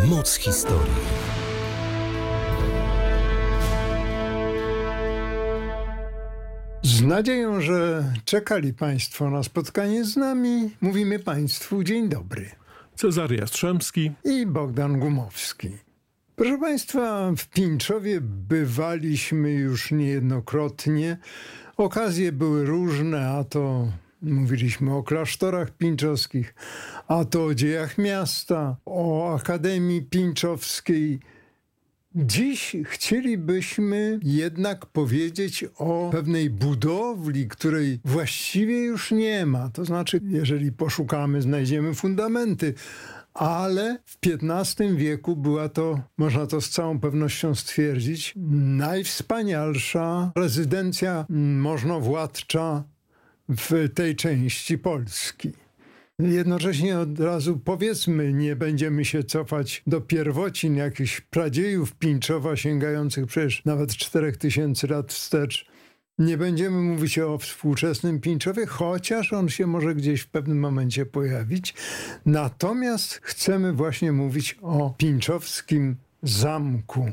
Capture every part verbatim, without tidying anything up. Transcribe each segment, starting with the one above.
Moc historii. Z nadzieją, że czekali Państwo na spotkanie z nami, mówimy Państwu dzień dobry. Cezary Jastrzębski I Bogdan Gumowski. Proszę Państwa, w Pińczowie bywaliśmy już niejednokrotnie. Okazje były różne, a to mówiliśmy o klasztorach pińczowskich, a to o dziejach miasta, o Akademii Pińczowskiej. Dziś chcielibyśmy jednak powiedzieć o pewnej budowli, której właściwie już nie ma. To znaczy, jeżeli poszukamy, znajdziemy fundamenty, ale w piętnastym wieku była to, można to z całą pewnością stwierdzić, najwspanialsza rezydencja możnowładcza w tej części Polski. Jednocześnie od razu powiedzmy, nie będziemy się cofać do pierwocin jakichś pradziejów Pińczowa, sięgających przecież nawet czterech tysięcy lat wstecz. Nie będziemy mówić o współczesnym Pińczowie, chociaż on się może gdzieś w pewnym momencie pojawić. Natomiast chcemy właśnie mówić o pińczowskim zamku,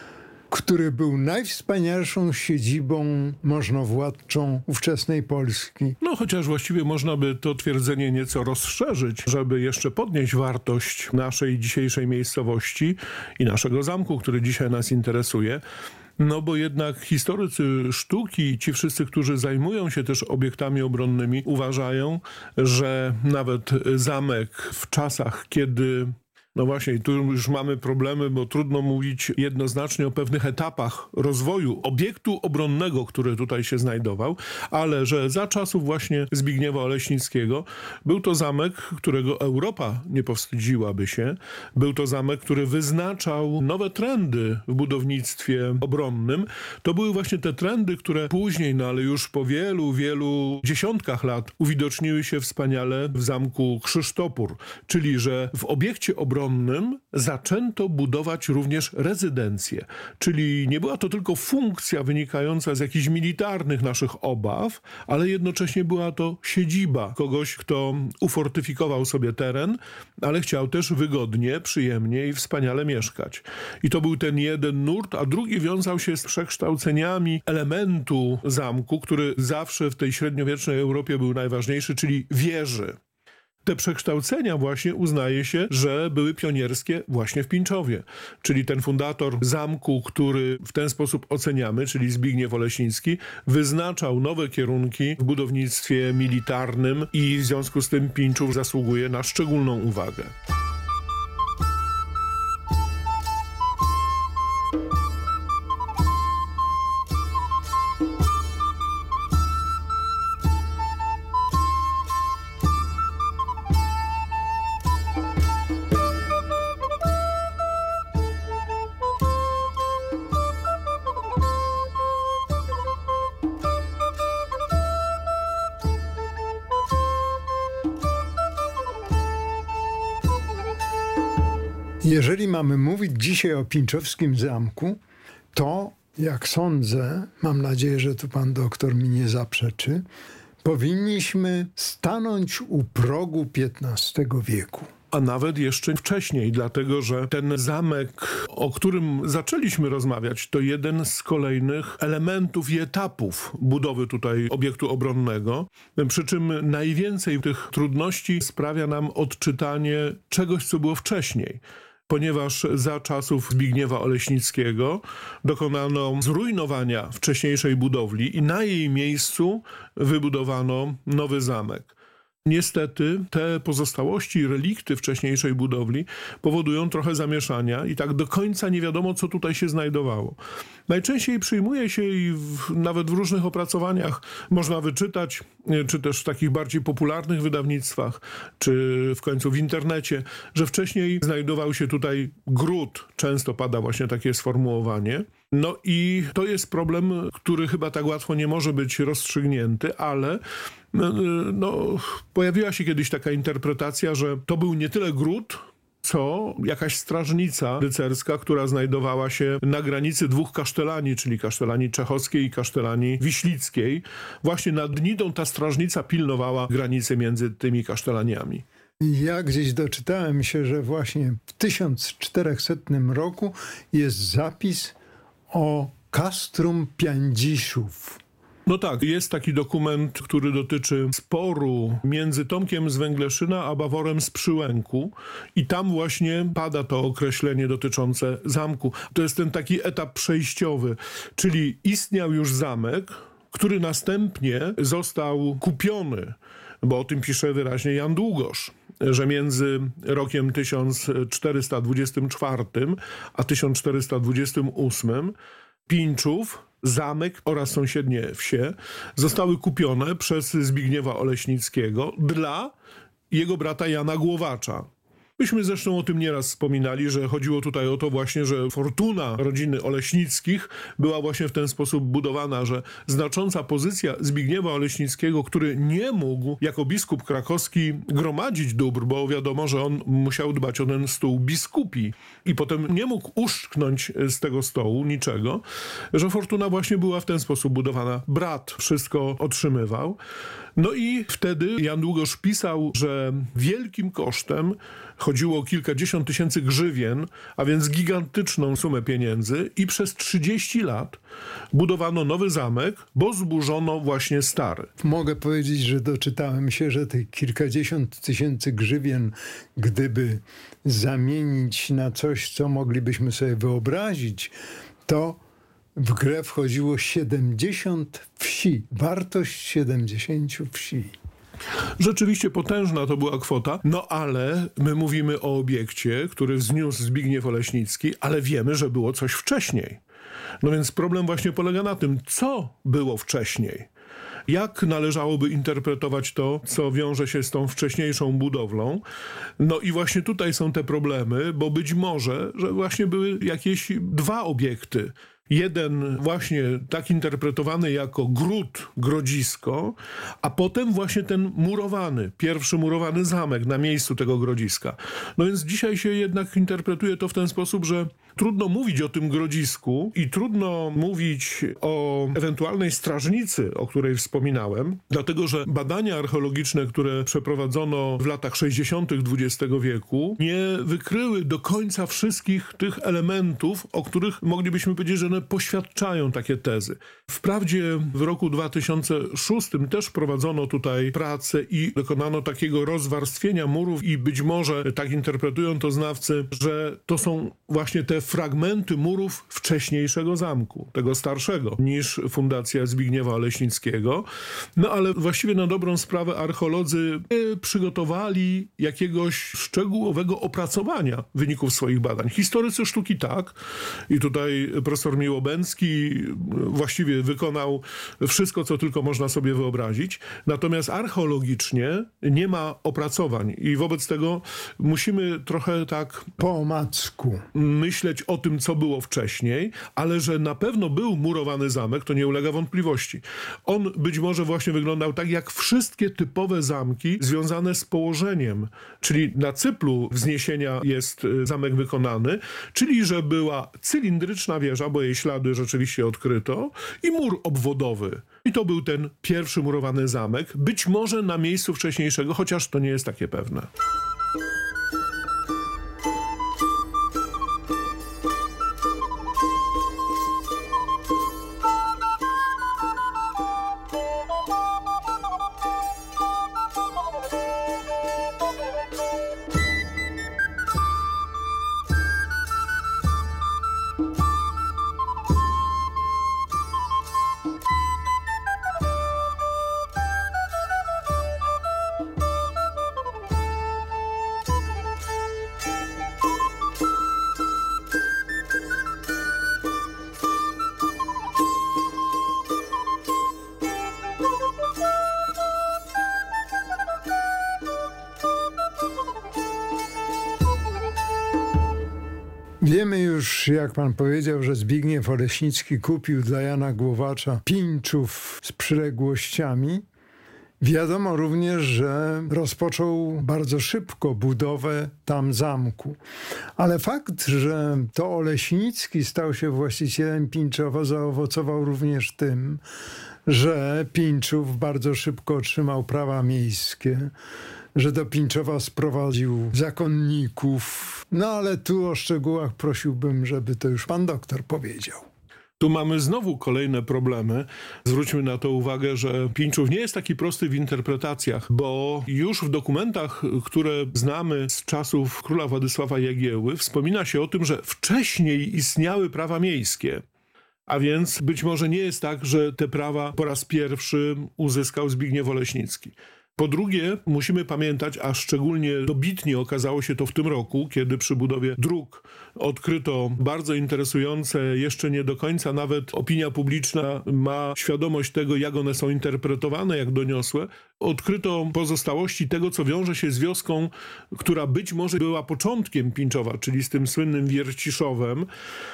który był najwspanialszą siedzibą możnowładczą ówczesnej Polski. No chociaż właściwie można by to twierdzenie nieco rozszerzyć, żeby jeszcze podnieść wartość naszej dzisiejszej miejscowości i naszego zamku, który dzisiaj nas interesuje. No bo jednak historycy sztuki, ci wszyscy, którzy zajmują się też obiektami obronnymi, uważają, że nawet zamek w czasach, kiedy... No właśnie, tu już mamy problemy, bo trudno mówić jednoznacznie o pewnych etapach rozwoju obiektu obronnego, który tutaj się znajdował, ale że za czasów właśnie Zbigniewa Oleśnickiego był to zamek, którego Europa nie powstydziłaby się. Był to zamek, który wyznaczał nowe trendy w budownictwie obronnym. To były właśnie te trendy, które później, no ale już po wielu, wielu dziesiątkach lat uwidoczniły się wspaniale w zamku Krzysztopór, czyli że w obiekcie obronnym zaczęto budować również rezydencję. Czyli nie była to tylko funkcja wynikająca z jakichś militarnych naszych obaw, ale jednocześnie była to siedziba kogoś, kto ufortyfikował sobie teren, ale chciał też wygodnie, przyjemnie i wspaniale mieszkać. I to był ten jeden nurt, a drugi wiązał się z przekształceniami elementu zamku, który zawsze w tej średniowiecznej Europie był najważniejszy, czyli wieży. Te przekształcenia właśnie uznaje się, że były pionierskie właśnie w Pińczowie. Czyli ten fundator zamku, który w ten sposób oceniamy, czyli Zbigniew Oleśnicki, wyznaczał nowe kierunki w budownictwie militarnym i w związku z tym Pińczów zasługuje na szczególną uwagę. Jeżeli mamy mówić dzisiaj o pińczowskim zamku, to jak sądzę, mam nadzieję, że tu pan doktor mi nie zaprzeczy, powinniśmy stanąć u progu piętnastego wieku. A nawet jeszcze wcześniej, dlatego że ten zamek, o którym zaczęliśmy rozmawiać, to jeden z kolejnych elementów i etapów budowy tutaj obiektu obronnego, przy czym najwięcej tych trudności sprawia nam odczytanie czegoś, co było wcześniej. Ponieważ za czasów Zbigniewa Oleśnickiego dokonano zrujnowania wcześniejszej budowli i na jej miejscu wybudowano nowy zamek. Niestety te pozostałości, relikty wcześniejszej budowli powodują trochę zamieszania i tak do końca nie wiadomo, co tutaj się znajdowało. Najczęściej przyjmuje się i w, nawet w różnych opracowaniach można wyczytać, czy też w takich bardziej popularnych wydawnictwach, czy w końcu w internecie, że wcześniej znajdował się tutaj gród. Często pada właśnie takie sformułowanie. No i to jest problem, który chyba tak łatwo nie może być rozstrzygnięty, ale no, no, pojawiła się kiedyś taka interpretacja, że to był nie tyle gród, co jakaś strażnica rycerska, która znajdowała się na granicy dwóch kasztelanii, czyli kasztelanii czechowskiej i kasztelanii wiślickiej. Właśnie nad Nidą ta strażnica pilnowała granicy między tymi kasztelaniami. Ja gdzieś doczytałem się, że właśnie w tysiąc czterychsetnym roku jest zapis o Castrum Pianciszów. No tak, jest taki dokument, który dotyczy sporu między Tomkiem z Węgleszyna a Baworem z Przyłęku i tam właśnie pada to określenie dotyczące zamku. To jest ten taki etap przejściowy, czyli istniał już zamek, który następnie został kupiony, bo o tym pisze wyraźnie Jan Długosz, że między rokiem tysiąc czterysta dwudziestym czwartym a tysiąc czterysta dwudziestym ósmym Pińczów, zamek oraz sąsiednie wsie zostały kupione przez Zbigniewa Oleśnickiego dla jego brata Jana Głowacza. Myśmy zresztą o tym nieraz wspominali, że chodziło tutaj o to właśnie, że fortuna rodziny Oleśnickich była właśnie w ten sposób budowana, że znacząca pozycja Zbigniewa Oleśnickiego, który nie mógł jako biskup krakowski gromadzić dóbr, bo wiadomo, że on musiał dbać o ten stół biskupi i potem nie mógł uszczknąć z tego stołu niczego, że fortuna właśnie była w ten sposób budowana. Brat wszystko otrzymywał. No i wtedy Jan Długosz pisał, że wielkim kosztem chodziło o kilkadziesiąt tysięcy grzywien, a więc gigantyczną sumę pieniędzy i przez trzydzieści lat budowano nowy zamek, bo zburzono właśnie stary. Mogę powiedzieć, że doczytałem się, że tych kilkadziesiąt tysięcy grzywien, gdyby zamienić na coś, co moglibyśmy sobie wyobrazić, to w grę wchodziło siedemdziesiąt wsi, wartość siedemdziesięciu wsi. Rzeczywiście potężna to była kwota, no ale my mówimy o obiekcie, który wzniósł Zbigniew Oleśnicki, ale wiemy, że było coś wcześniej. No więc problem właśnie polega na tym, co było wcześniej. Jak należałoby interpretować to, co wiąże się z tą wcześniejszą budowlą? No i właśnie tutaj są te problemy, bo być może, że właśnie były jakieś dwa obiekty. Jeden właśnie tak interpretowany jako gród, grodzisko, a potem właśnie ten murowany, pierwszy murowany zamek na miejscu tego grodziska. No więc dzisiaj się jednak interpretuje to w ten sposób, że trudno mówić o tym grodzisku i trudno mówić o ewentualnej strażnicy, o której wspominałem, dlatego że badania archeologiczne, które przeprowadzono w latach sześćdziesiątych dwudziestego wieku, nie wykryły do końca wszystkich tych elementów, o których moglibyśmy powiedzieć, że one poświadczają takie tezy. Wprawdzie w roku dwa tysiące szóstym też prowadzono tutaj pracę i dokonano takiego rozwarstwienia murów i być może, tak interpretują to znawcy, że to są właśnie te fragmenty murów wcześniejszego zamku, tego starszego niż fundacja Zbigniewa Oleśnickiego. No ale właściwie na dobrą sprawę archeolodzy nie przygotowali jakiegoś szczegółowego opracowania wyników swoich badań. Historycy sztuki tak i tutaj profesor Miłobęcki właściwie wykonał wszystko, co tylko można sobie wyobrazić. Natomiast archeologicznie nie ma opracowań i wobec tego musimy trochę tak po omacku myśleć o tym, co było wcześniej, ale że na pewno był murowany zamek, to nie ulega wątpliwości. On być może właśnie wyglądał tak, jak wszystkie typowe zamki związane z położeniem, czyli na cyplu wzniesienia jest zamek wykonany, czyli że była cylindryczna wieża, bo jej ślady rzeczywiście odkryto, i mur obwodowy. I to był ten pierwszy murowany zamek, być może na miejscu wcześniejszego, chociaż to nie jest takie pewne. Wiemy już, jak pan powiedział, że Zbigniew Oleśnicki kupił dla Jana Głowacza Pińczów z przyległościami. Wiadomo również, że rozpoczął bardzo szybko budowę tam zamku. Ale fakt, że to Oleśnicki stał się właścicielem Pińczowa, zaowocował również tym, że Pińczów bardzo szybko otrzymał prawa miejskie. że do Pińczowa sprowadził zakonników. No ale tu o szczegółach prosiłbym, żeby to już pan doktor powiedział. Tu mamy znowu kolejne problemy. Zwróćmy na to uwagę, że Pińczów nie jest taki prosty w interpretacjach, bo już w dokumentach, które znamy z czasów króla Władysława Jagiełły, wspomina się o tym, że wcześniej istniały prawa miejskie. A więc być może nie jest tak, że te prawa po raz pierwszy uzyskał Zbigniew Oleśnicki. Po drugie, musimy pamiętać, a szczególnie dobitnie okazało się to w tym roku, kiedy przy budowie dróg odkryto bardzo interesujące, jeszcze nie do końca nawet opinia publiczna ma świadomość tego, jak one są interpretowane, jak doniosłe. Odkryto pozostałości tego, co wiąże się z wioską, która być może była początkiem Pińczowa, czyli z tym słynnym Wierciszowem,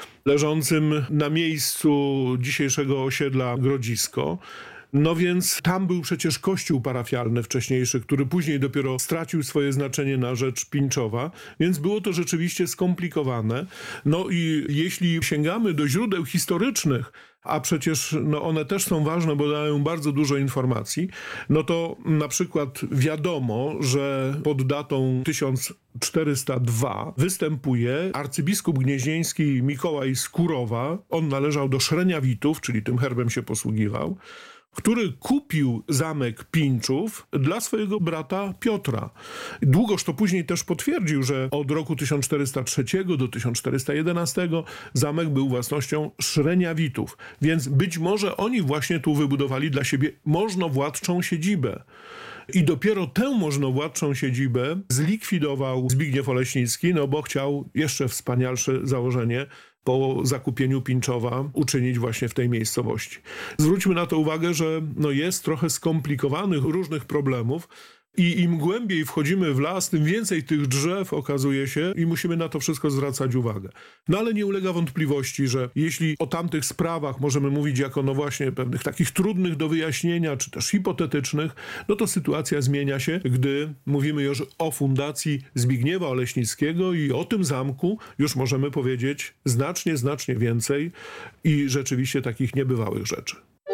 leżącym na miejscu dzisiejszego osiedla Grodzisko. No więc tam był przecież kościół parafialny wcześniejszy, który później dopiero stracił swoje znaczenie na rzecz Pińczowa, więc było to rzeczywiście skomplikowane. No i jeśli sięgamy do źródeł historycznych, a przecież no one też są ważne, bo dają bardzo dużo informacji, no to na przykład wiadomo, że pod datą tysiąc czterysta dwa występuje arcybiskup gnieźnieński Mikołaj z Kurowa. On należał do Szreniawitów, czyli tym herbem się posługiwał, który kupił zamek Pińczów dla swojego brata Piotra. Długoż to później też potwierdził, że od roku tysiąc czterysta trzeciego do tysiąc czterysta jedenastego zamek był własnością Szreniawitów. Więc być może oni właśnie tu wybudowali dla siebie możnowładczą siedzibę. I dopiero tę możnowładczą siedzibę zlikwidował Zbigniew Oleśnicki, no bo chciał jeszcze wspanialsze założenie po zakupieniu Pińczowa uczynić właśnie w tej miejscowości. Zwróćmy na to uwagę, że no jest trochę skomplikowanych różnych problemów i im głębiej wchodzimy w las, tym więcej tych drzew okazuje się i musimy na to wszystko zwracać uwagę. No ale nie ulega wątpliwości, że jeśli o tamtych sprawach możemy mówić jako no właśnie pewnych takich trudnych do wyjaśnienia, czy też hipotetycznych, no to sytuacja zmienia się, gdy mówimy już o fundacji Zbigniewa Oleśnickiego i o tym zamku już możemy powiedzieć znacznie, znacznie więcej i rzeczywiście takich niebywałych rzeczy.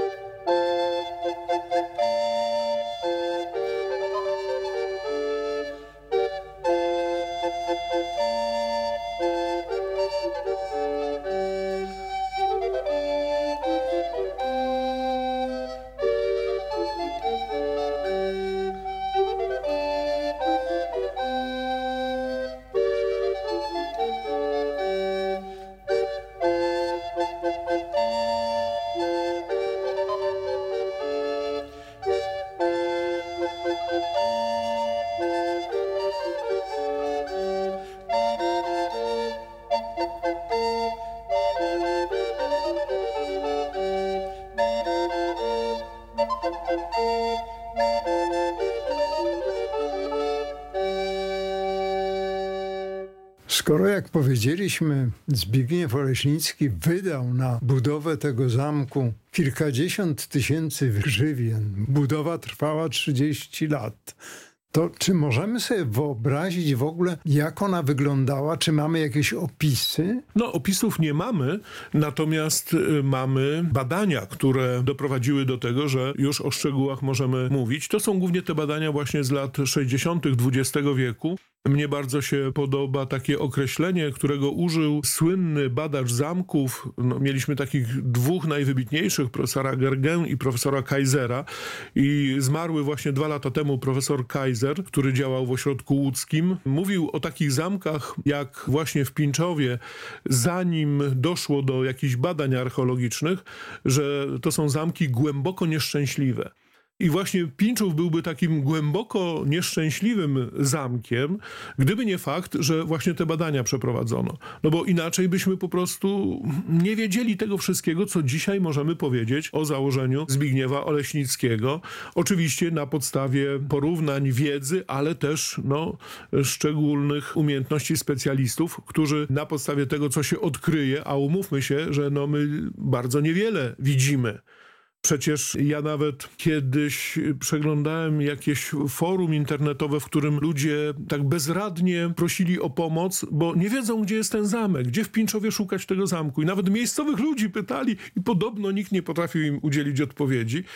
Skoro, jak powiedzieliśmy, Zbigniew Oleśnicki wydał na budowę tego zamku kilkadziesiąt tysięcy grzywien, budowa trwała trzydzieści lat, to czy możemy sobie wyobrazić w ogóle, jak ona wyglądała? Czy mamy jakieś opisy? No, opisów nie mamy, natomiast y, mamy badania, które doprowadziły do tego, że już o szczegółach możemy mówić. To są głównie te badania właśnie z lat sześćdziesiątych dwudziestego wieku. Mnie bardzo się podoba takie określenie, którego użył słynny badacz zamków. No, mieliśmy takich dwóch najwybitniejszych, profesora Gergę i profesora Kaisera. I zmarły właśnie dwa lata temu profesor Kaiser, który działał w ośrodku łódzkim. Mówił o takich zamkach jak właśnie w Pińczowie, zanim doszło do jakichś badań archeologicznych, że to są zamki głęboko nieszczęśliwe. I właśnie Pińczów byłby takim głęboko nieszczęśliwym zamkiem, gdyby nie fakt, że właśnie te badania przeprowadzono. No bo inaczej byśmy po prostu nie wiedzieli tego wszystkiego, co dzisiaj możemy powiedzieć o założeniu Zbigniewa Oleśnickiego. Oczywiście na podstawie porównań wiedzy, ale też no, szczególnych umiejętności specjalistów, którzy na podstawie tego, co się odkryje, a umówmy się, że no, my bardzo niewiele widzimy. Przecież ja nawet kiedyś przeglądałem jakieś forum internetowe, w którym ludzie tak bezradnie prosili o pomoc, bo nie wiedzą, gdzie jest ten zamek, gdzie w Pińczowie szukać tego zamku. I nawet miejscowych ludzi pytali i podobno nikt nie potrafił im udzielić odpowiedzi.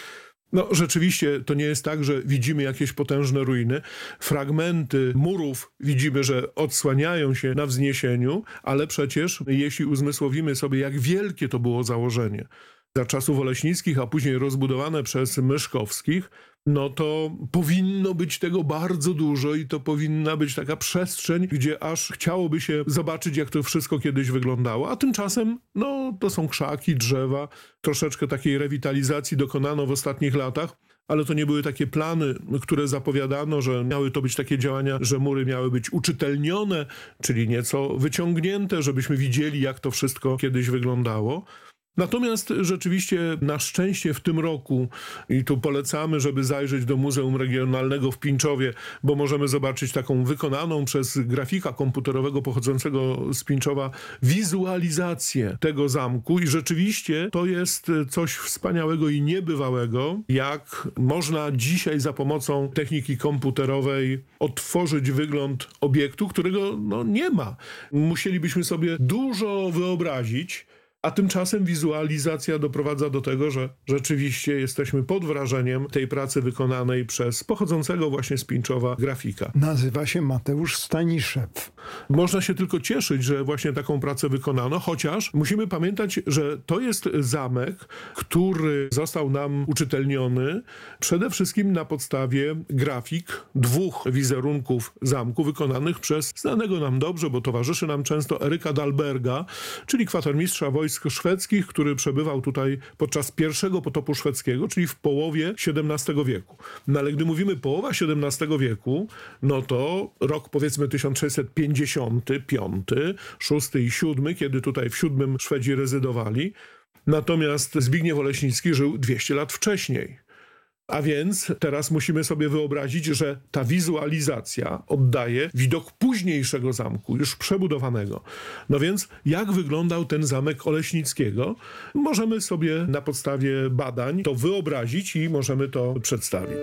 No rzeczywiście to nie jest tak, że widzimy jakieś potężne ruiny. Fragmenty murów widzimy, że odsłaniają się na wzniesieniu, ale przecież jeśli uzmysłowimy sobie, jak wielkie to było założenie za czasów oleśnickich, a później rozbudowane przez Myszkowskich, no to powinno być tego bardzo dużo i to powinna być taka przestrzeń, gdzie aż chciałoby się zobaczyć, jak to wszystko kiedyś wyglądało. A tymczasem, no to są krzaki, drzewa, troszeczkę takiej rewitalizacji dokonano w ostatnich latach, ale to nie były takie plany, które zapowiadano, że miały to być takie działania, że mury miały być uczytelnione, czyli nieco wyciągnięte, żebyśmy widzieli, jak to wszystko kiedyś wyglądało. Natomiast rzeczywiście na szczęście w tym roku, i tu polecamy, żeby zajrzeć do Muzeum Regionalnego w Pińczowie, bo możemy zobaczyć taką wykonaną przez grafika komputerowego pochodzącego z Pińczowa wizualizację tego zamku i rzeczywiście to jest coś wspaniałego i niebywałego, jak można dzisiaj za pomocą techniki komputerowej otworzyć wygląd obiektu, którego no, nie ma. Musielibyśmy sobie dużo wyobrazić, a tymczasem wizualizacja doprowadza do tego, że rzeczywiście jesteśmy pod wrażeniem tej pracy wykonanej przez pochodzącego właśnie z Pińczowa grafika. Nazywa się Mateusz Staniszew. Można się tylko cieszyć, że właśnie taką pracę wykonano, chociaż musimy pamiętać, że to jest zamek, który został nam uczytelniony przede wszystkim na podstawie grafik dwóch wizerunków zamku wykonanych przez znanego nam dobrze, bo towarzyszy nam często, Eryka Dahlberga, czyli kwatermistrza wojsk szwedzkich, który przebywał tutaj podczas pierwszego potopu szwedzkiego, czyli w połowie siedemnastego wieku. No ale gdy mówimy połowa siedemnastego wieku, no to rok powiedzmy tysiąc sześćset pięćdziesiąty piąty, szósty i siódmy, kiedy tutaj w siódmym Szwedzi rezydowali. Natomiast Zbigniew Oleśnicki żył dwieście lat wcześniej. A więc teraz musimy sobie wyobrazić, że ta wizualizacja oddaje widok późniejszego zamku, już przebudowanego. No więc jak wyglądał ten zamek Oleśnickiego? Możemy sobie na podstawie badań to wyobrazić i możemy to przedstawić.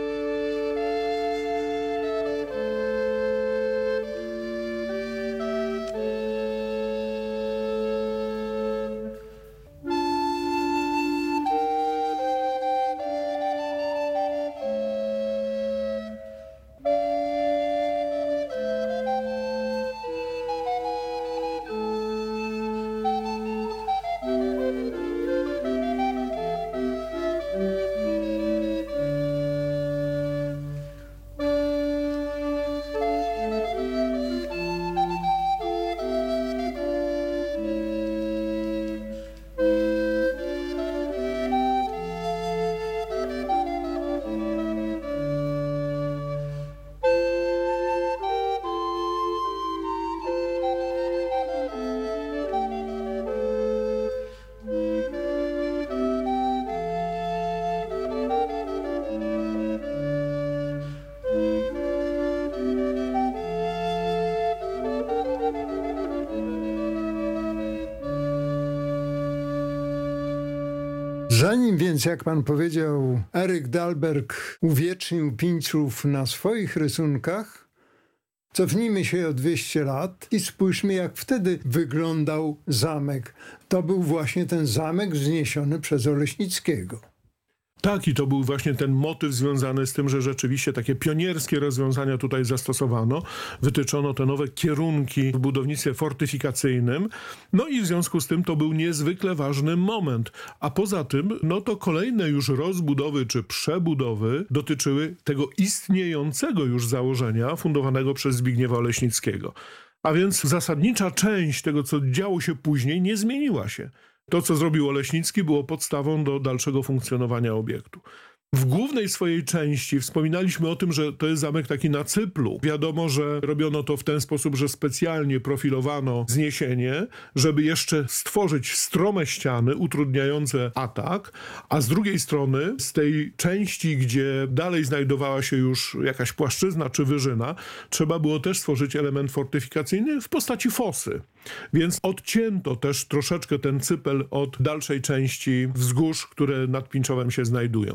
Zanim więc, jak pan powiedział, Eryk Dahlberg uwiecznił Pińczów na swoich rysunkach, cofnijmy się o dwieście lat i spójrzmy, jak wtedy wyglądał zamek. To był właśnie ten zamek wzniesiony przez Oleśnickiego. Tak, i to był właśnie ten motyw związany z tym, że rzeczywiście takie pionierskie rozwiązania tutaj zastosowano. Wytyczono te nowe kierunki w budownictwie fortyfikacyjnym. No i w związku z tym to był niezwykle ważny moment. A poza tym, no to kolejne już rozbudowy czy przebudowy dotyczyły tego istniejącego już założenia fundowanego przez Zbigniewa Oleśnickiego. A więc zasadnicza część tego, co działo się później, nie zmieniła się. To, co zrobił Oleśnicki, było podstawą do dalszego funkcjonowania obiektu. W głównej swojej części wspominaliśmy o tym, że to jest zamek taki na cyplu. Wiadomo, że robiono to w ten sposób, że specjalnie profilowano wzniesienie, żeby jeszcze stworzyć strome ściany utrudniające atak, a z drugiej strony z tej części, gdzie dalej znajdowała się już jakaś płaszczyzna czy wyżyna, trzeba było też stworzyć element fortyfikacyjny w postaci fosy. Więc odcięto też troszeczkę ten cypel od dalszej części wzgórz, które nad Pińczowem się znajdują.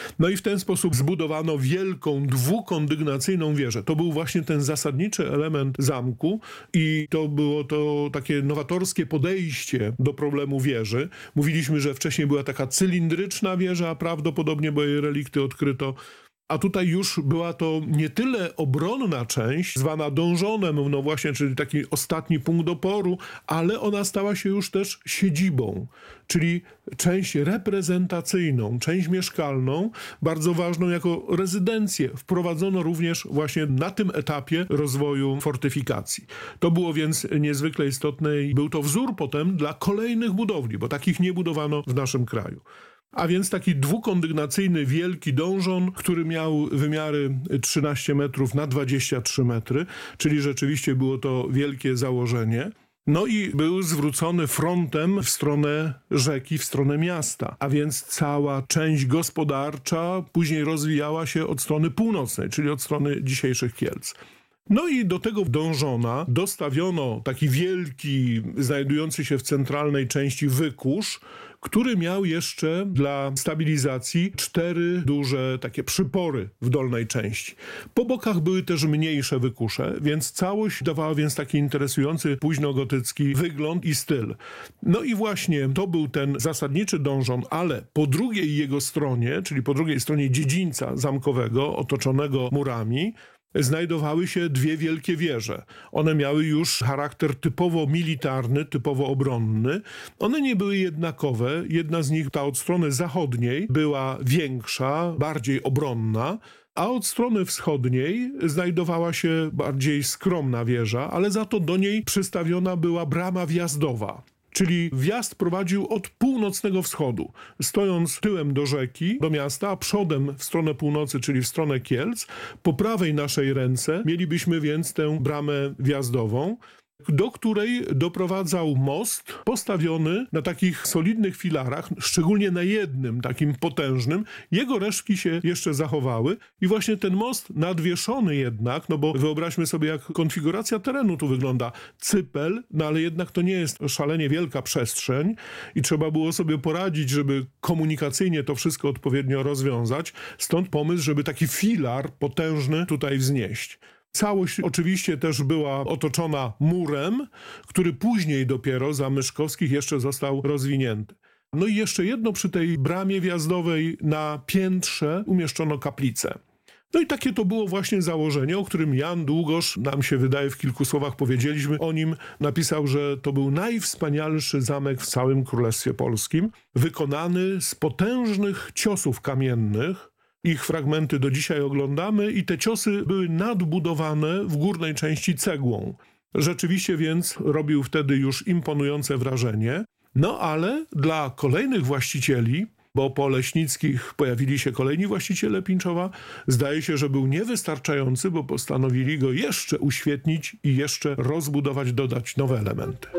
No i w ten sposób zbudowano wielką, dwukondygnacyjną wieżę. To był właśnie ten zasadniczy element zamku i to było to takie nowatorskie podejście do problemu wieży. Mówiliśmy, że wcześniej była taka cylindryczna wieża, prawdopodobnie, bo jej relikty odkryto. A tutaj już była to nie tyle obronna część, zwana donżonem, no właśnie, czyli taki ostatni punkt oporu, ale ona stała się już też siedzibą, czyli część reprezentacyjną, część mieszkalną, bardzo ważną jako rezydencję. Wprowadzono również właśnie na tym etapie rozwoju fortyfikacji. To było więc niezwykle istotne i był to wzór potem dla kolejnych budowli, bo takich nie budowano w naszym kraju. A więc taki dwukondygnacyjny wielki donżon, który miał wymiary trzynaście metrów na dwadzieścia trzy metry, czyli rzeczywiście było to wielkie założenie. No i był zwrócony frontem w stronę rzeki, w stronę miasta, a więc cała część gospodarcza później rozwijała się od strony północnej, czyli od strony dzisiejszych Kielc. No i do tego donżona dostawiono taki wielki, znajdujący się w centralnej części wykurz, który miał jeszcze dla stabilizacji cztery duże takie przypory w dolnej części. Po bokach były też mniejsze wykusze, więc całość dawała więc taki interesujący późnogotycki wygląd i styl. No i właśnie to był ten zasadniczy donżon, ale po drugiej jego stronie, czyli po drugiej stronie dziedzińca zamkowego otoczonego murami, znajdowały się dwie wielkie wieże. One miały już charakter typowo militarny, typowo obronny. One nie były jednakowe. Jedna z nich, ta od strony zachodniej, była większa, bardziej obronna, a od strony wschodniej znajdowała się bardziej skromna wieża, ale za to do niej przystawiona była brama wjazdowa. Czyli wjazd prowadził od północnego wschodu, stojąc tyłem do rzeki, do miasta, a przodem w stronę północy, czyli w stronę Kielc. Po prawej naszej ręce mielibyśmy więc tę bramę wjazdową, do której doprowadzał most postawiony na takich solidnych filarach, szczególnie na jednym takim potężnym. Jego resztki się jeszcze zachowały i właśnie ten most nadwieszony jednak, no bo wyobraźmy sobie, jak konfiguracja terenu tu wygląda. Cypel, no ale jednak to nie jest szalenie wielka przestrzeń i trzeba było sobie poradzić, żeby komunikacyjnie to wszystko odpowiednio rozwiązać. Stąd pomysł, żeby taki filar potężny tutaj wznieść. Całość oczywiście też była otoczona murem, który później dopiero za Myszkowskich jeszcze został rozwinięty. No i jeszcze jedno, przy tej bramie wjazdowej na piętrze umieszczono kaplicę. No i takie to było właśnie założenie, o którym Jan Długosz, nam się wydaje, w kilku słowach powiedzieliśmy o nim, napisał, że to był najwspanialszy zamek w całym Królestwie Polskim, wykonany z potężnych ciosów kamiennych. Ich fragmenty do dzisiaj oglądamy i te ciosy były nadbudowane w górnej części cegłą. Rzeczywiście więc robił wtedy już imponujące wrażenie. No ale dla kolejnych właścicieli, bo po Leśnickich pojawili się kolejni właściciele Pińczowa, zdaje się, że był niewystarczający, bo postanowili go jeszcze uświetnić i jeszcze rozbudować, dodać nowe elementy.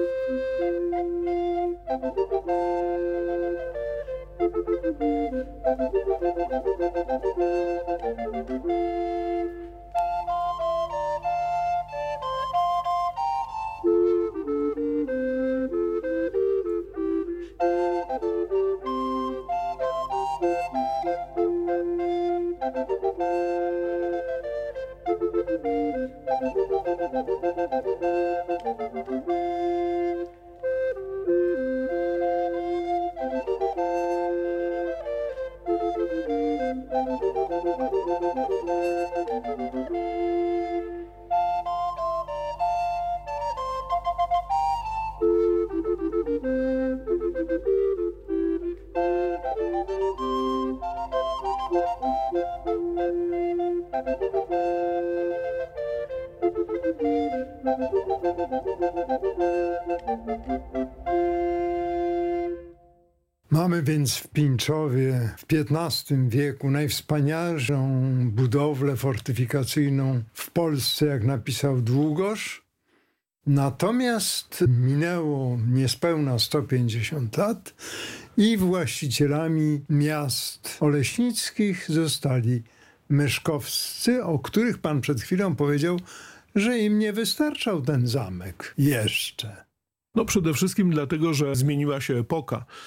Mamy więc w Pińczowie w piętnastym wieku najwspanialszą budowlę fortyfikacyjną w Polsce, jak napisał Długosz. Natomiast minęło niespełna sto pięćdziesiąt lat i właścicielami miast oleśnickich zostali myszkowscy, o których pan przed chwilą powiedział, że im nie wystarczał ten zamek jeszcze. No przede wszystkim dlatego, że zmieniła się epoka.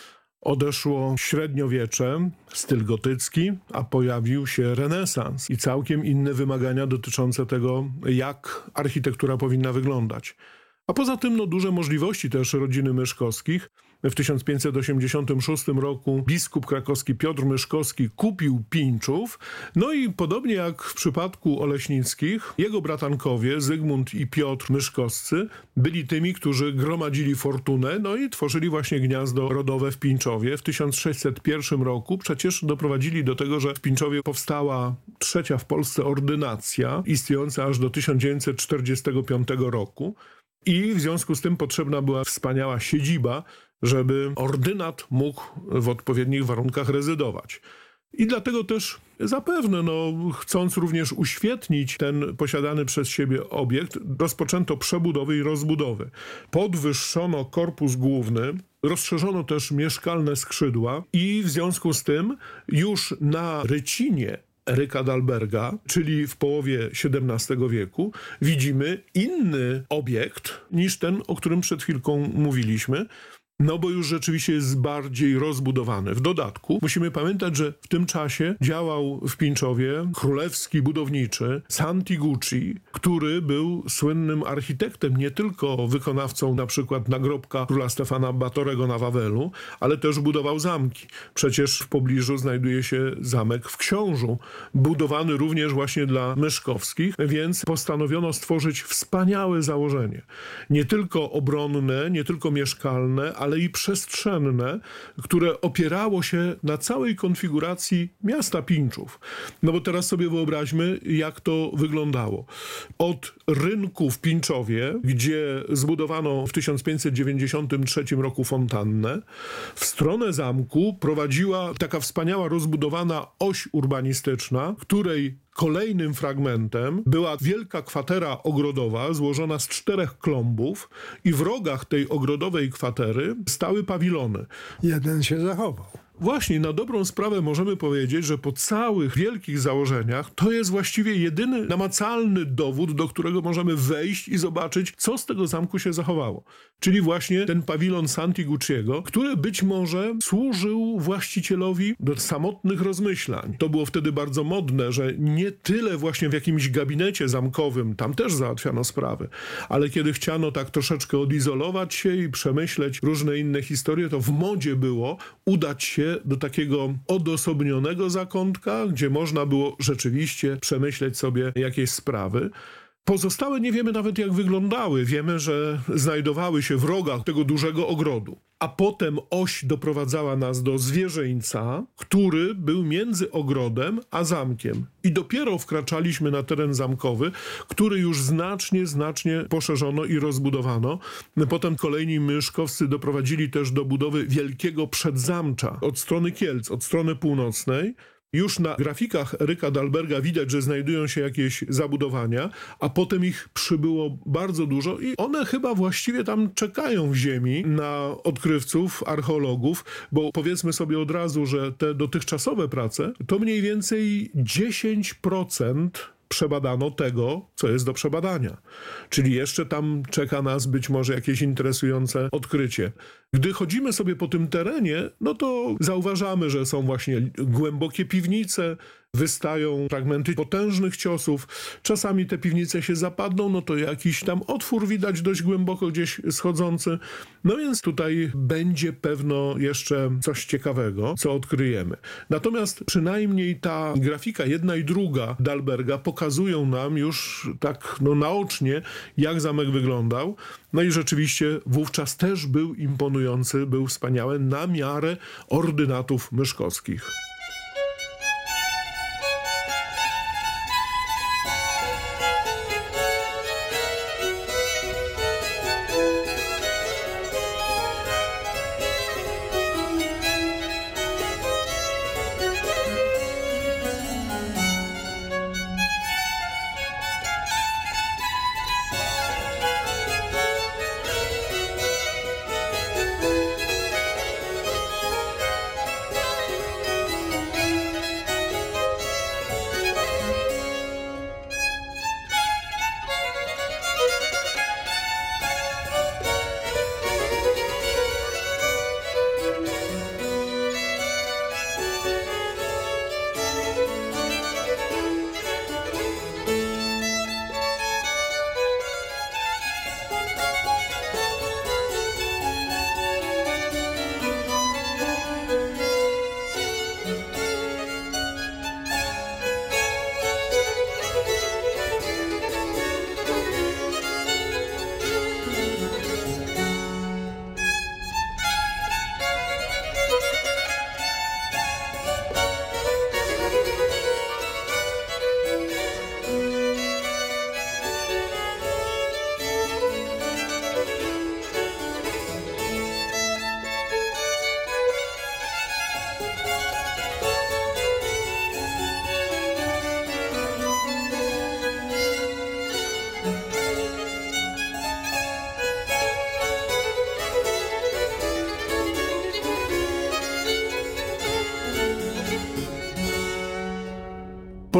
Odeszło średniowiecze, styl gotycki, a pojawił się renesans i całkiem inne wymagania dotyczące tego, jak architektura powinna wyglądać. A poza tym no, duże możliwości też rodziny Myszkowskich. W tysiąc pięćset osiemdziesiątym szóstym roku biskup krakowski Piotr Myszkowski kupił Pińczów. No i podobnie jak w przypadku Oleśnickich, jego bratankowie Zygmunt i Piotr Myszkowscy byli tymi, którzy gromadzili fortunę, no i tworzyli właśnie gniazdo rodowe w Pińczowie. W tysiąc sześćset pierwszym roku przecież doprowadzili do tego, że w Pińczowie powstała trzecia w Polsce ordynacja, istniejąca aż do tysiąc dziewięćset czterdziestego piątego roku. I w związku z tym potrzebna była wspaniała siedziba, żeby ordynat mógł w odpowiednich warunkach rezydować. I dlatego też zapewne, no, chcąc również uświetnić ten posiadany przez siebie obiekt, rozpoczęto przebudowy i rozbudowy. Podwyższono korpus główny, rozszerzono też mieszkalne skrzydła i w związku z tym już na Rycinie Eryka Dalberga, czyli w połowie siedemnastego wieku, widzimy inny obiekt niż ten, o którym przed chwilką mówiliśmy, no bo już rzeczywiście jest bardziej rozbudowany. W dodatku musimy pamiętać, że w tym czasie działał w Pińczowie królewski budowniczy Santi Gucci, który był słynnym architektem, nie tylko wykonawcą na przykład nagrobka króla Stefana Batorego na Wawelu, ale też budował zamki. Przecież w pobliżu znajduje się zamek w Książu, budowany również właśnie dla Myszkowskich, więc postanowiono stworzyć wspaniałe założenie. Nie tylko obronne, nie tylko mieszkalne, ale i przestrzenne, które opierało się na całej konfiguracji miasta Pińczów. No bo teraz sobie wyobraźmy, jak to wyglądało. Od rynku w Pińczowie, gdzie zbudowano w tysiąc pięćset dziewięćdziesiątym trzecim roku fontannę, w stronę zamku prowadziła taka wspaniała rozbudowana oś urbanistyczna, której kolejnym fragmentem była wielka kwatera ogrodowa złożona z czterech klombów i w rogach tej ogrodowej kwatery stały pawilony. Jeden się zachował. Właśnie, na dobrą sprawę możemy powiedzieć, że po całych wielkich założeniach to jest właściwie jedyny namacalny dowód, do którego możemy wejść i zobaczyć, co z tego zamku się zachowało. Czyli właśnie ten pawilon Santi Gucciego, który być może służył właścicielowi do samotnych rozmyślań. To było wtedy bardzo modne, że nie tyle właśnie w jakimś gabinecie zamkowym, tam też załatwiano sprawy, ale kiedy chciano tak troszeczkę odizolować się i przemyśleć różne inne historie, to w modzie było udać się do takiego odosobnionego zakątka, gdzie można było rzeczywiście przemyśleć sobie jakieś sprawy. Pozostałe nie wiemy nawet, jak wyglądały. Wiemy, że znajdowały się w rogach tego dużego ogrodu. A potem oś doprowadzała nas do zwierzyńca, który był między ogrodem a zamkiem. I dopiero wkraczaliśmy na teren zamkowy, który już znacznie, znacznie poszerzono i rozbudowano. Potem kolejni Myszkowscy doprowadzili też do budowy wielkiego przedzamcza od strony Kielc, od strony północnej. Już na grafikach Eryka Dalberga widać, że znajdują się jakieś zabudowania, a potem ich przybyło bardzo dużo i one chyba właściwie tam czekają w ziemi na odkrywców, archeologów, bo powiedzmy sobie od razu, że te dotychczasowe prace to mniej więcej dziesięć procent przebadano tego, co jest do przebadania. Czyli jeszcze tam czeka nas być może jakieś interesujące odkrycie. Gdy chodzimy sobie po tym terenie, no to zauważamy, że są właśnie głębokie piwnice, wystają fragmenty potężnych ciosów. Czasami te piwnice się zapadną, no to jakiś tam otwór widać dość głęboko gdzieś schodzący. No więc tutaj będzie pewno jeszcze coś ciekawego, co odkryjemy. Natomiast przynajmniej ta grafika jedna i druga Dalberga pokazują nam już tak no, naocznie, jak zamek wyglądał. No i rzeczywiście wówczas też był imponujący, był wspaniały na miarę ordynatów myszkowskich.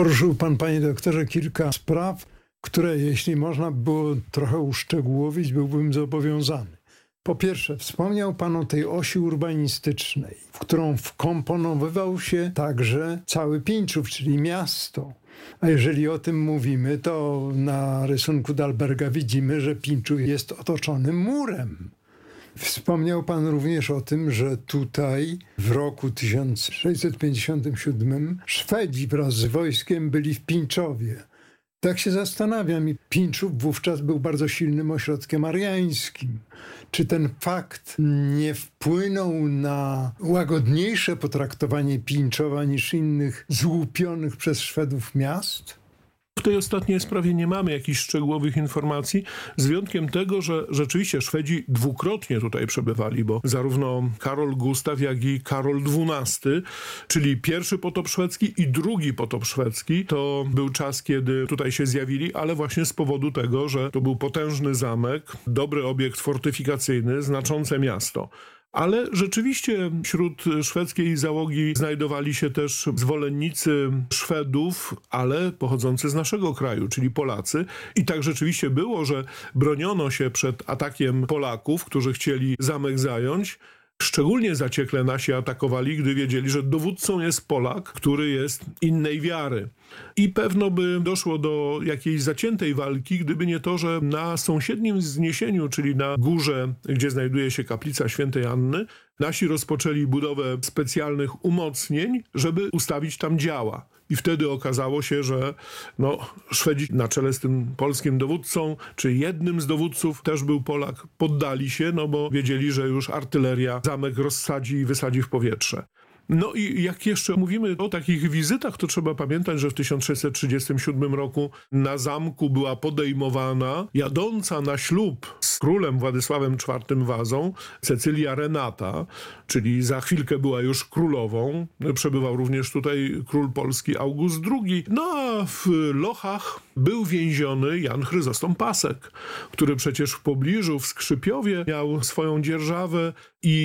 Poruszył pan, panie doktorze, kilka spraw, które jeśli można było trochę uszczegółowić, byłbym zobowiązany. Po pierwsze, wspomniał pan o tej osi urbanistycznej, w którą wkomponowywał się także cały Pińczów, czyli miasto. A jeżeli o tym mówimy, to na rysunku Dalberga widzimy, że Pińczów jest otoczony murem. Wspomniał pan również o tym, że tutaj w roku tysiąc sześćset pięćdziesiątym siódmym Szwedzi wraz z wojskiem byli w Pińczowie. Tak się zastanawiam, i Pińczów wówczas był bardzo silnym ośrodkiem ariańskim. Czy ten fakt nie wpłynął na łagodniejsze potraktowanie Pińczowa niż innych złupionych przez Szwedów miast? W tej ostatniej sprawie nie mamy jakichś szczegółowych informacji, z wyjątkiem tego, że rzeczywiście Szwedzi dwukrotnie tutaj przebywali, bo zarówno Karol Gustaw, jak i Karol dwunasty, czyli pierwszy potop szwedzki i drugi potop szwedzki, to był czas, kiedy tutaj się zjawili, ale właśnie z powodu tego, że to był potężny zamek, dobry obiekt fortyfikacyjny, znaczące miasto. Ale rzeczywiście wśród szwedzkiej załogi znajdowali się też zwolennicy Szwedów, ale pochodzący z naszego kraju, czyli Polacy. I tak rzeczywiście było, że broniono się przed atakiem Polaków, którzy chcieli zamek zająć. Szczególnie zaciekle nasi atakowali, gdy wiedzieli, że dowódcą jest Polak, który jest innej wiary. I pewno by doszło do jakiejś zaciętej walki, gdyby nie to, że na sąsiednim wzniesieniu, czyli na górze, gdzie znajduje się kaplica świętej Anny, nasi rozpoczęli budowę specjalnych umocnień, żeby ustawić tam działa. I wtedy okazało się, że no, Szwedzi na czele z tym polskim dowódcą, czy jednym z dowódców też był Polak, poddali się, no bo wiedzieli, że już artyleria zamek rozsadzi i wysadzi w powietrze. No i jak jeszcze mówimy o takich wizytach, to trzeba pamiętać, że w tysiąc sześćset trzydziestym siódmym roku na zamku była podejmowana jadąca na ślub z królem Władysławem czwartym Wazą Cecylia Renata, czyli za chwilkę była już królową. Przebywał również tutaj król Polski August drugi. No a w Lochach był więziony Jan Chryzostom Pasek, który przecież w pobliżu, w Skrzypiowie, miał swoją dzierżawę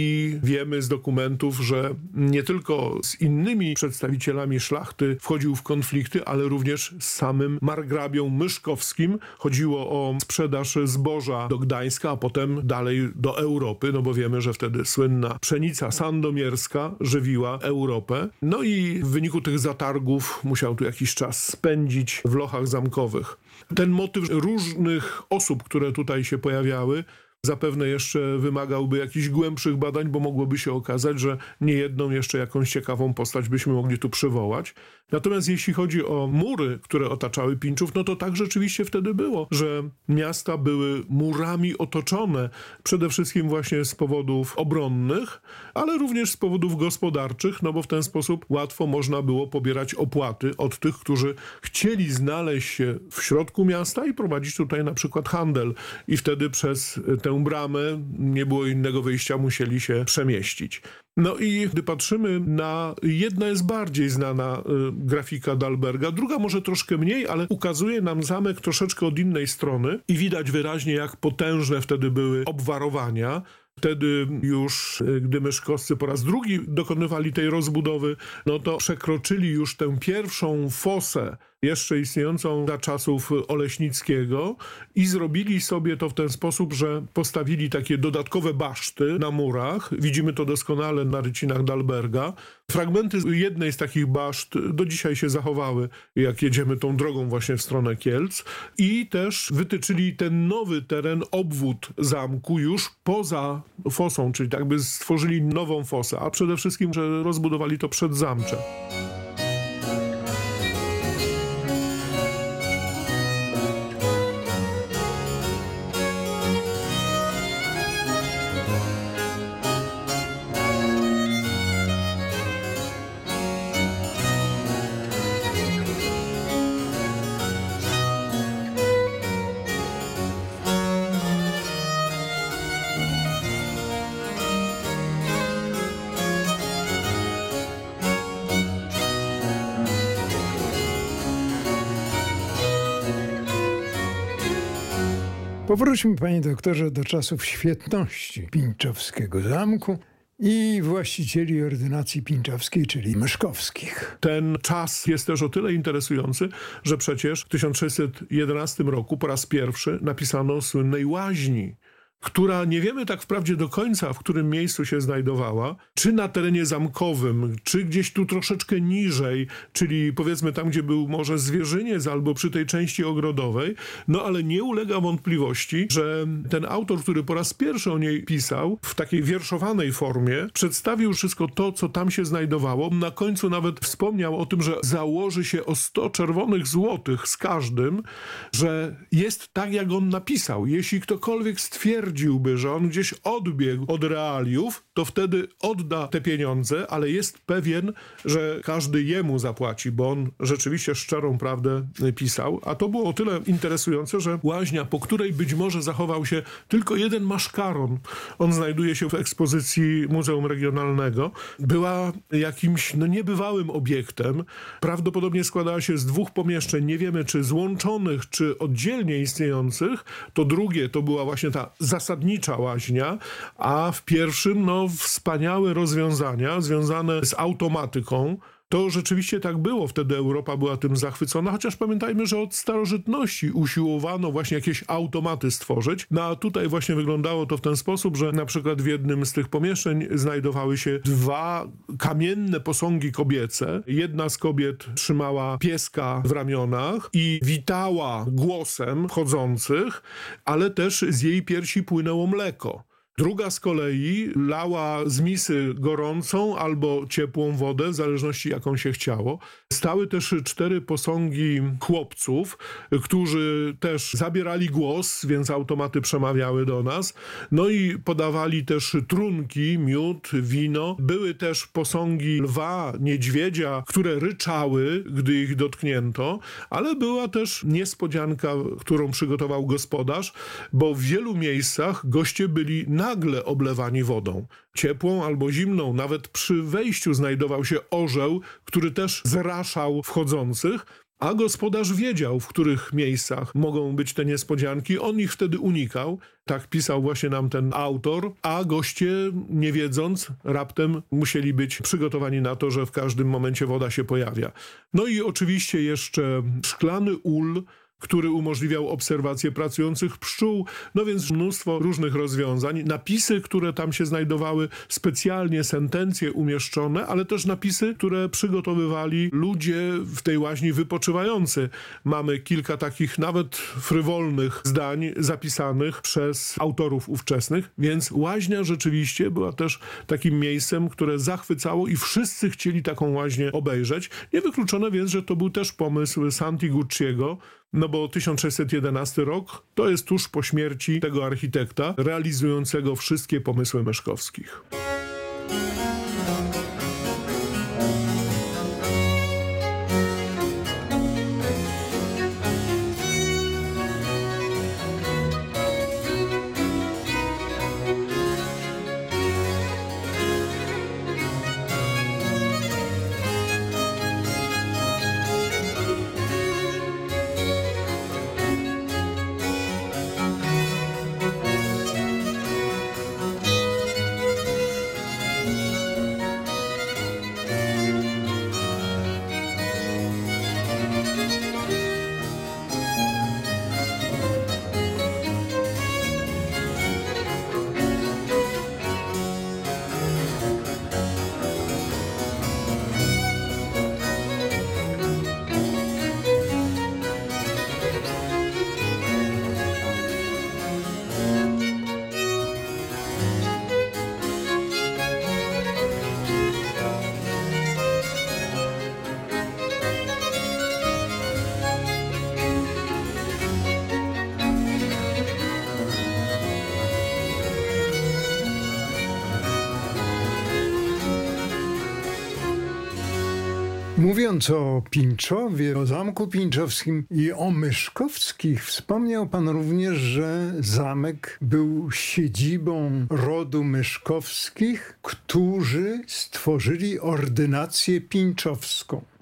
i wiemy z dokumentów, że nie tylko z innymi przedstawicielami szlachty wchodził w konflikty, ale również z samym margrabią Myszkowskim. Chodziło o sprzedaż zboża do Gdańska, a potem dalej do Europy, no bo wiemy, że wtedy słynna pszenica sandomierska żywiła Europę. No i w wyniku tych zatargów musiał tu jakiś czas spędzić w Lochach zamkowych. Ten motyw różnych osób, które tutaj się pojawiały, zapewne jeszcze wymagałby jakichś głębszych badań, bo mogłoby się okazać, że niejedną jeszcze jakąś ciekawą postać byśmy mogli tu przywołać. Natomiast jeśli chodzi o mury, które otaczały Pińczów, no to tak rzeczywiście wtedy było, że miasta były murami otoczone przede wszystkim właśnie z powodów obronnych, ale również z powodów gospodarczych, no bo w ten sposób łatwo można było pobierać opłaty od tych, którzy chcieli znaleźć się w środku miasta i prowadzić tutaj na przykład handel. I wtedy przez tę bramę nie było innego wyjścia, musieli się przemieścić. No i gdy patrzymy na, jedna jest bardziej znana y, grafika Dalberga, druga może troszkę mniej, ale ukazuje nam zamek troszeczkę od innej strony i widać wyraźnie, jak potężne wtedy były obwarowania. Wtedy już, gdy myszkowscy po raz drugi dokonywali tej rozbudowy, no to przekroczyli już tę pierwszą fosę, jeszcze istniejącą za czasów Oleśnickiego, i zrobili sobie to w ten sposób, że postawili takie dodatkowe baszty na murach. Widzimy to doskonale na rycinach Dalberga. Fragmenty jednej z takich baszt do dzisiaj się zachowały, jak jedziemy tą drogą właśnie w stronę Kielc. I też wytyczyli ten nowy teren, obwód zamku już poza fosą, czyli tak by stworzyli nową fosę, a przede wszystkim, że rozbudowali to przedzamcze. Powróćmy, panie doktorze, do czasów świetności Pińczowskiego zamku i właścicieli ordynacji pińczowskiej, czyli myszkowskich. Ten czas jest też o tyle interesujący, że przecież w tysiąc sześćset jedenastym roku po raz pierwszy napisano o słynnej łaźni, która nie wiemy tak wprawdzie do końca, w którym miejscu się znajdowała, czy na terenie zamkowym, czy gdzieś tu troszeczkę niżej, czyli powiedzmy tam, gdzie był może zwierzyniec albo przy tej części ogrodowej, no ale nie ulega wątpliwości, że ten autor, który po raz pierwszy o niej pisał, w takiej wierszowanej formie, przedstawił wszystko to, co tam się znajdowało. Na końcu nawet wspomniał o tym, że założy się o sto czerwonych złotych z każdym, że jest tak, jak on napisał. Jeśli ktokolwiek stwierdzi, Twierdziłby, że on gdzieś odbiegł od realiów, to wtedy odda te pieniądze, ale jest pewien, że każdy jemu zapłaci, bo on rzeczywiście szczerą prawdę pisał. A to było o tyle interesujące, że łaźnia, po której być może zachował się tylko jeden maszkaron, on znajduje się w ekspozycji Muzeum Regionalnego, była jakimś no, niebywałym obiektem. Prawdopodobnie składała się z dwóch pomieszczeń, nie wiemy czy złączonych, czy oddzielnie istniejących. To drugie to była właśnie ta zasadnicza łaźnia, a w pierwszym no wspaniałe rozwiązania związane z automatyką. To rzeczywiście tak było. Wtedy Europa była tym zachwycona, chociaż pamiętajmy, że od starożytności usiłowano właśnie jakieś automaty stworzyć. No a tutaj właśnie wyglądało to w ten sposób, że na przykład w jednym z tych pomieszczeń znajdowały się dwa kamienne posągi kobiece. Jedna z kobiet trzymała pieska w ramionach i witała głosem wchodzących, ale też z jej piersi płynęło mleko. Druga z kolei lała z misy gorącą albo ciepłą wodę, w zależności jaką się chciało. Stały też cztery posągi chłopców, którzy też zabierali głos, więc automaty przemawiały do nas. No i podawali też trunki, miód, wino. Były też posągi lwa, niedźwiedzia, które ryczały, gdy ich dotknięto, ale była też niespodzianka, którą przygotował gospodarz, bo w wielu miejscach goście byli na nagle oblewani wodą, ciepłą albo zimną. Nawet przy wejściu znajdował się orzeł, który też zraszał wchodzących, a gospodarz wiedział, w których miejscach mogą być te niespodzianki. On ich wtedy unikał. Tak pisał właśnie nam ten autor, a goście, nie wiedząc, raptem musieli być przygotowani na to, że w każdym momencie woda się pojawia. No i oczywiście jeszcze szklany ul, który umożliwiał obserwację pracujących pszczół, no więc mnóstwo różnych rozwiązań. Napisy, które tam się znajdowały, specjalnie sentencje umieszczone, ale też napisy, które przygotowywali ludzie w tej łaźni wypoczywający. Mamy kilka takich nawet frywolnych zdań zapisanych przez autorów ówczesnych, więc łaźnia rzeczywiście była też takim miejscem, które zachwycało i wszyscy chcieli taką łaźnię obejrzeć. Niewykluczone więc, że to był też pomysł Santi Gucciego, no bo tysiąc sześćset jedenasty rok to jest tuż po śmierci tego architekta realizującego wszystkie pomysły Myszkowskich. Mówiąc o Pińczowie, o Zamku Pińczowskim i o Myszkowskich, wspomniał pan również, że zamek był siedzibą rodu Myszkowskich, którzy stworzyli ordynację pińczowską.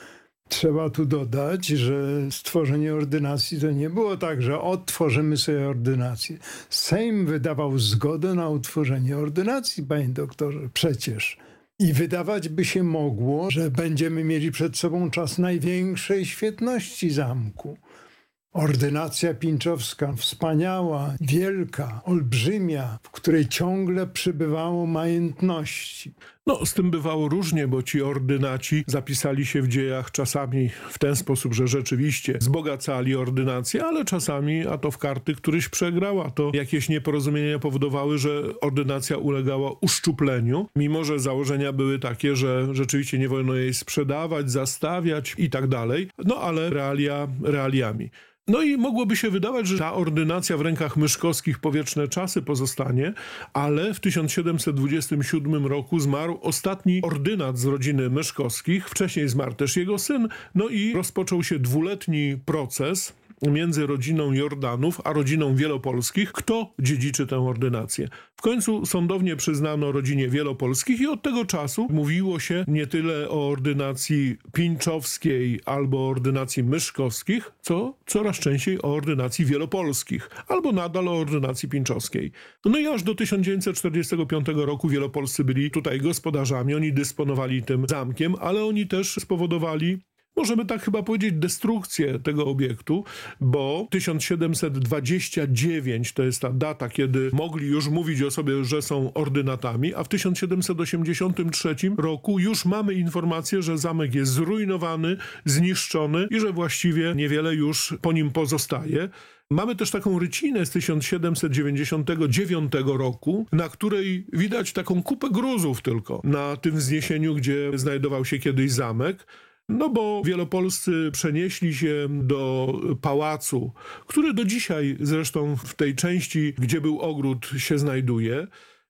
Trzeba tu dodać, że stworzenie ordynacji to nie było tak, że odtworzymy sobie ordynację. Sejm wydawał zgodę na utworzenie ordynacji, panie doktorze, przecież. I wydawać by się mogło, że będziemy mieli przed sobą czas największej świetności zamku. Ordynacja pinczowska, wspaniała, wielka, olbrzymia, w której ciągle przybywało majątności. No, z tym bywało różnie, bo ci ordynaci zapisali się w dziejach czasami w ten sposób, że rzeczywiście wzbogacali ordynację, ale czasami, a to w karty któryś przegrał, a to jakieś nieporozumienia powodowały, że ordynacja ulegała uszczupleniu, mimo że założenia były takie, że rzeczywiście nie wolno jej sprzedawać, zastawiać i tak dalej, no ale realia realiami. No i mogłoby się wydawać, że ta ordynacja w rękach Myszkowskich po wieczne czasy pozostanie, ale w tysiąc siedemset dwudziestym siódmym roku zmarł ostatni ordynat z rodziny Myszkowskich, wcześniej zmarł też jego syn, no i rozpoczął się dwuletni proces między rodziną Jordanów a rodziną Wielopolskich, kto dziedziczy tę ordynację. W końcu sądownie przyznano rodzinie Wielopolskich i od tego czasu mówiło się nie tyle o ordynacji Pinczowskiej albo ordynacji Myszkowskich, co coraz częściej o ordynacji Wielopolskich, albo nadal o ordynacji Pinczowskiej. No i aż do tysiąc dziewięćset czterdziestego piątego roku Wielopolscy byli tutaj gospodarzami, oni dysponowali tym zamkiem, ale oni też spowodowali, możemy tak chyba powiedzieć, destrukcję tego obiektu, bo tysiąc siedemset dwadzieścia dziewięć to jest ta data, kiedy mogli już mówić o sobie, że są ordynatami, a w tysiąc siedemset osiemdziesiątym trzecim roku już mamy informację, że zamek jest zrujnowany, zniszczony i że właściwie niewiele już po nim pozostaje. Mamy też taką rycinę z tysiąc siedemset dziewięćdziesiątego dziewiątego roku, na której widać taką kupę gruzów tylko na tym wzniesieniu, gdzie znajdował się kiedyś zamek. No bo Wielopolscy przenieśli się do pałacu, który do dzisiaj zresztą w tej części, gdzie był ogród, się znajduje.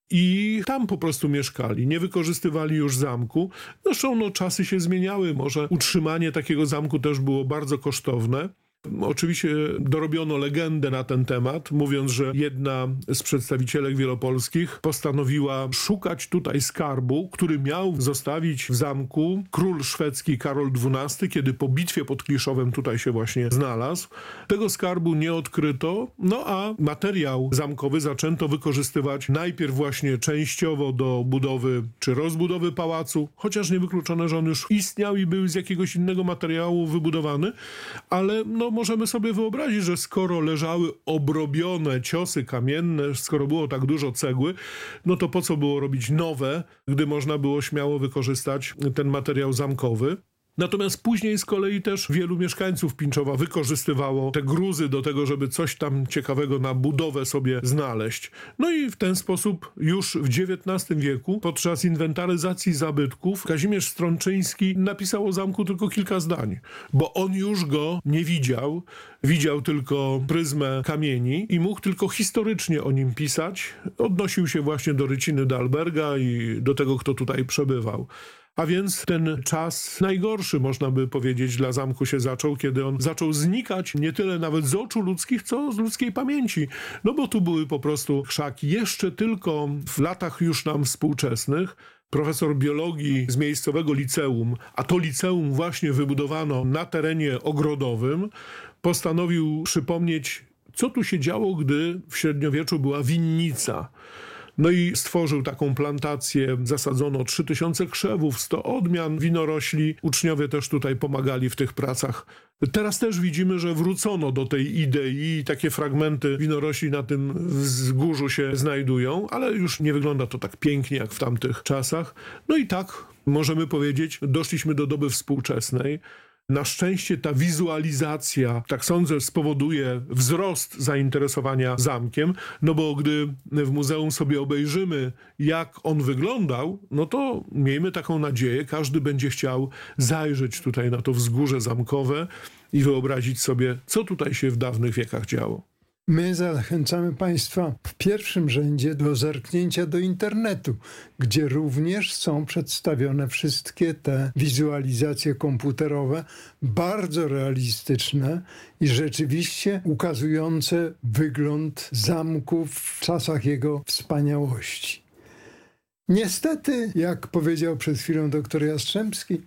I tam po prostu mieszkali, nie wykorzystywali już zamku. Zresztą no, czasy się zmieniały, może utrzymanie takiego zamku też było bardzo kosztowne. Oczywiście dorobiono legendę na ten temat, mówiąc, że jedna z przedstawicielek wielopolskich postanowiła szukać tutaj skarbu, który miał zostawić w zamku król szwedzki Karol dwunasty, kiedy po bitwie pod Kliszowem tutaj się właśnie znalazł. Tego skarbu nie odkryto, no a materiał zamkowy zaczęto wykorzystywać najpierw właśnie częściowo do budowy czy rozbudowy pałacu, chociaż niewykluczone, że on już istniał i był z jakiegoś innego materiału wybudowany, ale no możemy sobie wyobrazić, że skoro leżały obrobione ciosy kamienne, skoro było tak dużo cegły, no to po co było robić nowe, gdy można było śmiało wykorzystać ten materiał zamkowy. Natomiast później z kolei też wielu mieszkańców Pińczowa wykorzystywało te gruzy do tego, żeby coś tam ciekawego na budowę sobie znaleźć. No i w ten sposób już w dziewiętnastym wieku podczas inwentaryzacji zabytków Kazimierz Strączyński napisał o zamku tylko kilka zdań, bo on już go nie widział, widział tylko pryzmę kamieni i mógł tylko historycznie o nim pisać. Odnosił się właśnie do Ryciny Dalberga i do tego, kto tutaj przebywał. A więc ten czas najgorszy, można by powiedzieć, dla zamku się zaczął, kiedy on zaczął znikać nie tyle nawet z oczu ludzkich, co z ludzkiej pamięci. No bo tu były po prostu krzaki. Jeszcze tylko w latach już nam współczesnych profesor biologii z miejscowego liceum, a to liceum właśnie wybudowano na terenie ogrodowym, postanowił przypomnieć, co tu się działo, gdy w średniowieczu była winnica. No i stworzył taką plantację, zasadzono trzy tysiące krzewów, sto odmian winorośli. Uczniowie też tutaj pomagali w tych pracach. Teraz też widzimy, że wrócono do tej idei i takie fragmenty winorośli na tym wzgórzu się znajdują, ale już nie wygląda to tak pięknie jak w tamtych czasach. No i tak, możemy powiedzieć, doszliśmy do doby współczesnej. Na szczęście ta wizualizacja, tak sądzę, spowoduje wzrost zainteresowania zamkiem, no bo gdy w muzeum sobie obejrzymy, jak on wyglądał, no to miejmy taką nadzieję, każdy będzie chciał zajrzeć tutaj na to wzgórze zamkowe i wyobrazić sobie, co tutaj się w dawnych wiekach działo. My zachęcamy Państwa w pierwszym rzędzie do zerknięcia do internetu, gdzie również są przedstawione wszystkie te wizualizacje komputerowe, bardzo realistyczne i rzeczywiście ukazujące wygląd zamku w czasach jego wspaniałości. Niestety, jak powiedział przed chwilą doktor Jastrzębski,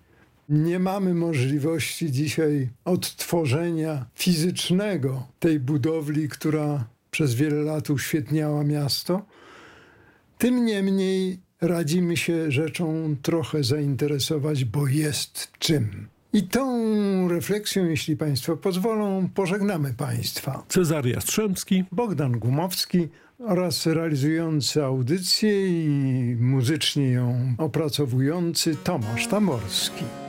Nie mamy możliwości dzisiaj odtworzenia fizycznego tej budowli, która przez wiele lat uświetniała miasto. Tym niemniej radzimy się rzeczą trochę zainteresować, bo jest czym. I tą refleksją, jeśli Państwo pozwolą, pożegnamy Państwa. Cezary Jastrzębski, Bogdan Gumowski oraz realizujący audycję i muzycznie ją opracowujący Tomasz Tamorski.